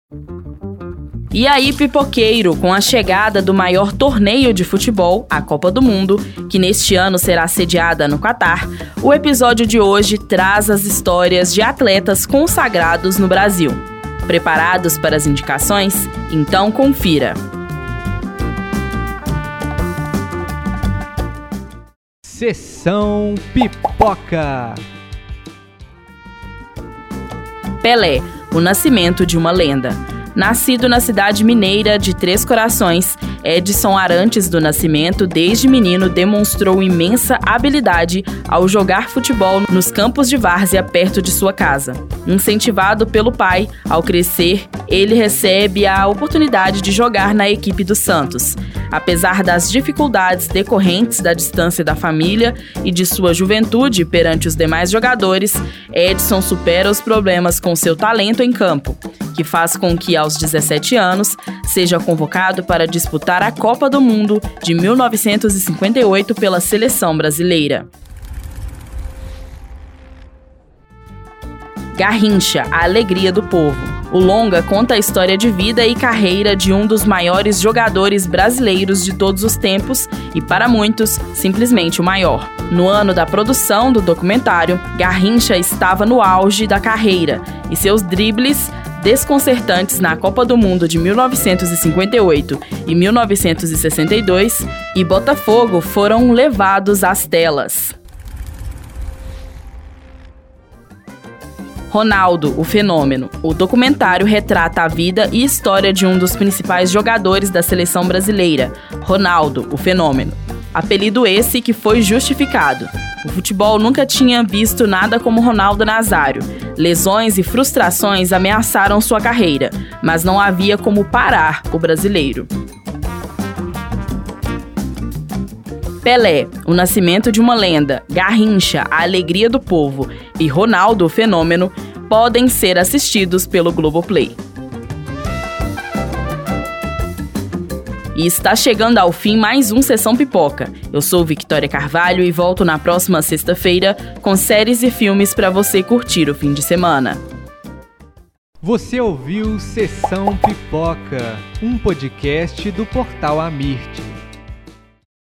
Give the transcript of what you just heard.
E aí, pipoqueiro, com a chegada do maior torneio de futebol, a Copa do Mundo, que neste ano será sediada no Catar, o episódio de hoje traz as histórias de atletas consagrados no Brasil. Preparados para as indicações? Então confira! Sessão Pipoca. Pelé, o nascimento de uma lenda. Nascido na cidade mineira de Três Corações, Edson Arantes do Nascimento, desde menino, demonstrou imensa habilidade ao jogar futebol nos campos de várzea perto de sua casa. Incentivado pelo pai, ao crescer, ele recebe a oportunidade de jogar na equipe do Santos. Apesar das dificuldades decorrentes da distância da família e de sua juventude perante os demais jogadores, Edson supera os problemas com seu talento em campo, que faz com que, aos 17 anos, seja convocado para disputar a Copa do Mundo de 1958 pela seleção brasileira. Garrincha, a alegria do povo. O longa conta a história de vida e carreira de um dos maiores jogadores brasileiros de todos os tempos e, para muitos, simplesmente o maior. No ano da produção do documentário, Garrincha estava no auge da carreira e seus dribles desconcertantes na Copa do Mundo de 1958 e 1962 e Botafogo foram levados às telas. Ronaldo, o fenômeno. O documentário retrata a vida e história de um dos principais jogadores da seleção brasileira, Ronaldo, o fenômeno. Apelido esse que foi justificado. O futebol nunca tinha visto nada como Ronaldo Nazário. Lesões e frustrações ameaçaram sua carreira, mas não havia como parar o brasileiro. Pelé, o nascimento de uma lenda, Garrincha, a alegria do povo e Ronaldo, o fenômeno, podem ser assistidos pelo Globoplay. E está chegando ao fim mais um Sessão Pipoca. Eu sou Victoria Carvalho e volto na próxima sexta-feira com séries e filmes para você curtir o fim de semana. Você ouviu Sessão Pipoca, um podcast do portal Amirte.